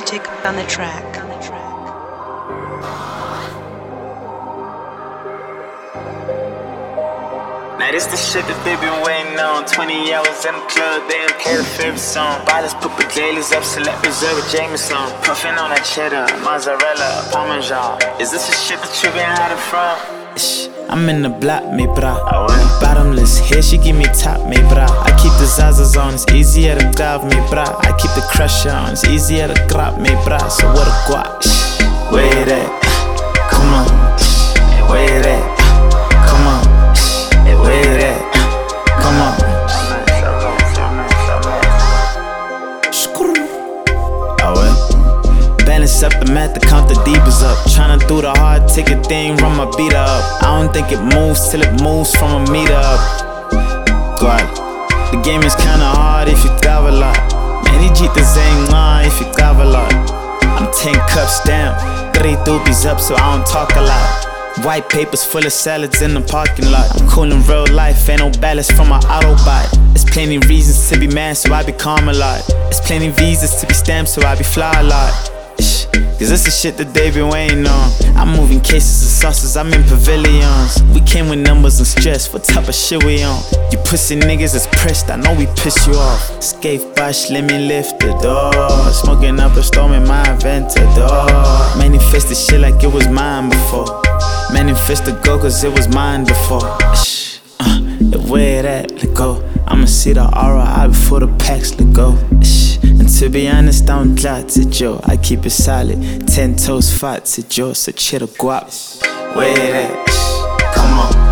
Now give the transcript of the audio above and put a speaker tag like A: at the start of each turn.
A: Authentic on the track.
B: Now this the shit that they been waiting on. 20 hours in the club, they ain't play the favorite song. Bottles put Baileys up, select reserve with Jameson. Puffin' on that cheddar, mozzarella, parmesan. Is this the shit that you been hiding from?
C: I'm in the block, me bra. Bottomless, here she give me top, me bra. I keep the Zazas on, it's easier to grab me bra. I keep the crusher on, it's easier to grab me bra. So what a guap, where it at? Come on, where it at? Come on, where it at? Come on. Oh well. Balance up the math to count the divas up. Tryna do the hard ticket thing, run my beater up. I don't think it moves till it moves from a meter up. God, the game is kinda hard if you got a lot. Man, he cheat the same line if you got a lot. I'm 10 cups down, 3 doobies up, so I don't talk a lot. White papers full of salads in the parking lot. I'm cool in real life, ain't no ballast from my Autobot. There's plenty reasons to be mad, so I be calm a lot. There's plenty visas to be stamped, so I be fly a lot. Cause this is shit that they been waiting on. I'm moving cases of sauces, I'm in pavilions. We came with numbers and stress, what type of shit we on? You pussy niggas is pressed, I know we piss you off. Skate bush, let me lift the door. Smoking up a storm in my Aventador. Manifest the shit like it was mine before. Manifest the go cause it was mine before. Where it at, let go. I'ma see the ROI before the packs, let go. And to be honest, I'm glad to Joe. I keep it solid, 10 toes fat to Joe. So chill the guap. Where it at? Come on.